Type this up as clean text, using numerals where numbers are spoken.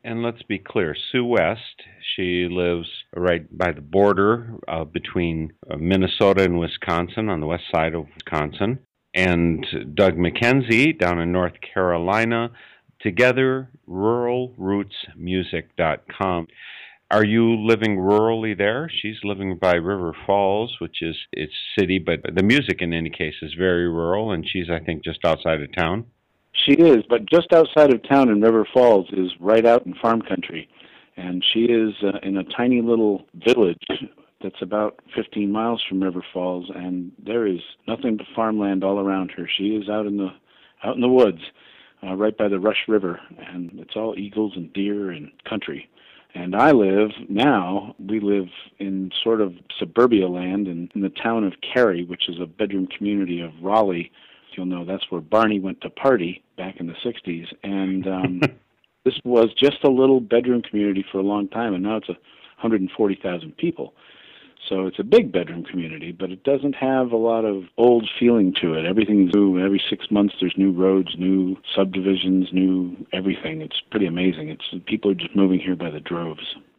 And let's be clear, Sue West, she lives right by the border between Minnesota and Wisconsin on the west side of Wisconsin. And Doug McKenzie down in North Carolina. Together, ruralrootsmusic.com. Are you living rurally there? She's living by River Falls, which is its city, but the music in any case is very rural, and she's, I think, just outside of town. She is, but just outside of town in River Falls is right out in farm country. And she is in a tiny little village that's about 15 miles from River Falls, and there is nothing but farmland all around her. She is out in the woods, right by the Rush River, and it's all eagles and deer and country. And we live in sort of suburbia land in the town of Cary, which is a bedroom community of Raleigh. You'll know that's where Barney went to party back in the 60s. And this was just a little bedroom community for a long time, and now it's 140,000 people. So it's a big bedroom community, but it doesn't have a lot of old feeling to it. Everything's new. Every 6 months there's new roads, new subdivisions, new everything. It's pretty amazing. People are just moving here by the droves.